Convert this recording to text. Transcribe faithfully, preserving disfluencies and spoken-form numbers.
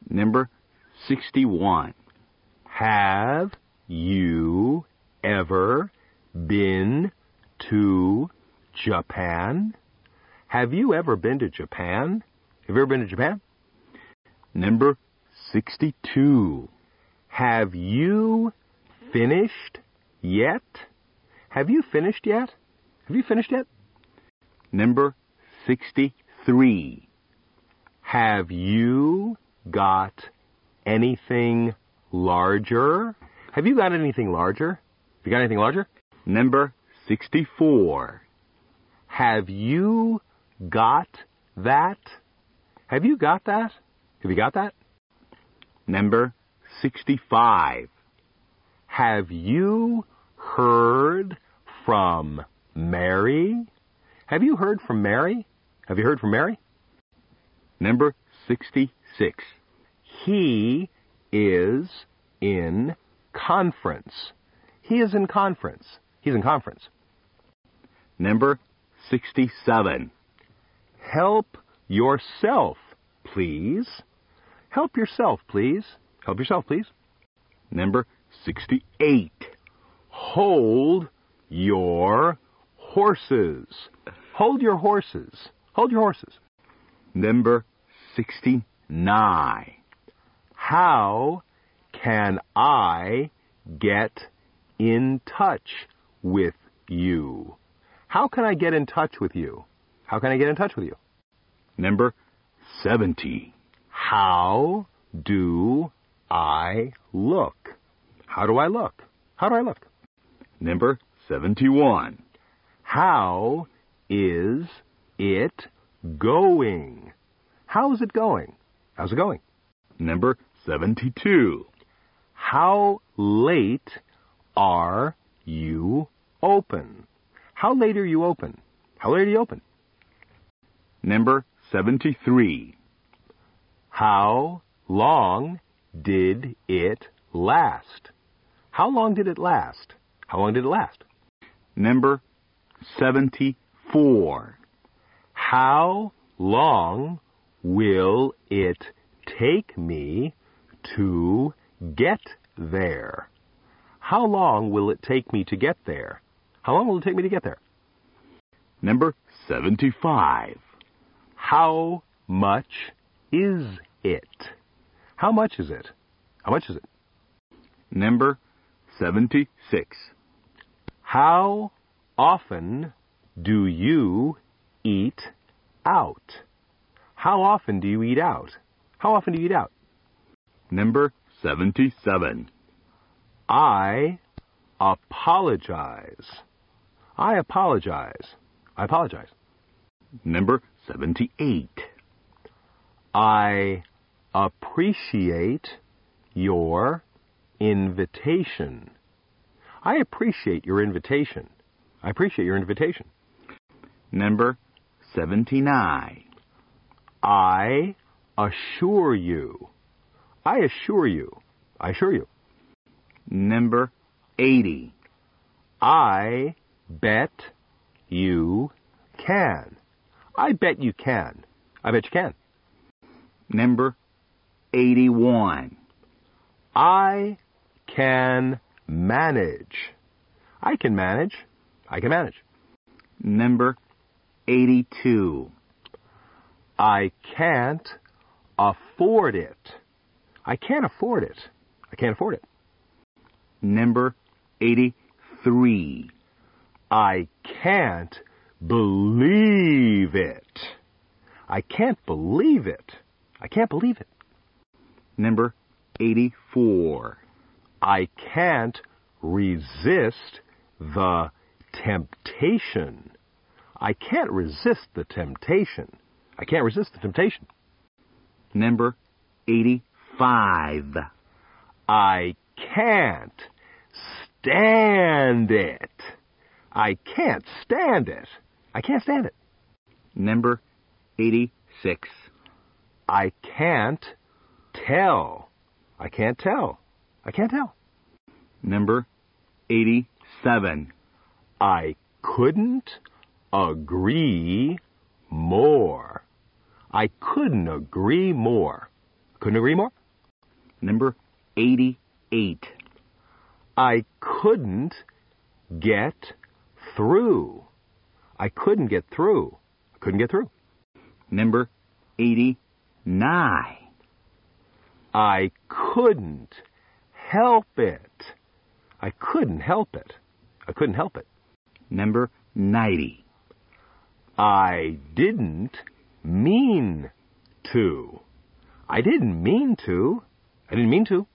Number sixty-one. Have you ever been to Japan? Have you ever been to Japan? Have you ever been to Japan? Number sixty-two. Have you finished yet? Have you finished yet? Have you finished yet? Number sixty-three. Have you got anything larger? Have you got anything larger? Have you got anything larger? Number sixty-four. Have you got that? Have you got that? Have you got that? Number sixty-five. Have you heard from Mary? Have you heard from Mary? Have you heard from Mary? Number sixty-six. He is in conference. He is in conference. He's in conference. Number sixty-seven. Help yourself, please. Help yourself, please. Help yourself, please. Number sixty-eight. Hold your horses. Hold your horses. Hold your horses. Number sixty-nine. How can I get in touch with you? How can I get in touch with you? How can I get in touch with you? Number seventy. How do I look? How do I look? How do I look? Number seventy-one. How is it going? How is it going? How's it going? Number seventy-two. How late are you open? How late are you open? How late are you open? Number seventy-three. How long did it last? How long did it last? How long did it last? Number seventy-four. How long will it take me to get there? How long will it take me to get there? How long will it take me to get there? Number seventy-five. How much is it? How much is it? How much is it? Number seventy-six. How often do you eat out? How often do you eat out? How often do you eat out? Number seventy-seven. I apologize. I apologize. I apologize. Number seventy-eight. I appreciate your invitation. I appreciate your invitation. I appreciate your invitation. Number seventy-nine. I assure you. I assure you. I assure you. Number eighty. I bet you can. I bet you can. I bet you can. Number eighty-one. I can manage. I can manage. I can manage. Number eighty-two. I can't afford it. I can't afford it. I can't afford it. Number eighty-three. I can't believe it. I can't believe it. I can't believe it. Number eighty-four. I can't resist the temptation. I can't resist the temptation. I can't resist the temptation. Number eighty-five. I can't stand it. I can't stand it. I can't stand it. Number eighty-six. I can't tell. I can't tell. I can't tell. Number eighty-seven. I couldn't agree more. I couldn't agree more. Couldn't agree more? Number eighty-eight. I couldn't get through. I couldn't get through. I couldn't get through. Number eighty-nine. I couldn't help it. I couldn't help it. I couldn't help it. Number ninety. I didn't mean to. I didn't mean to. I didn't mean to.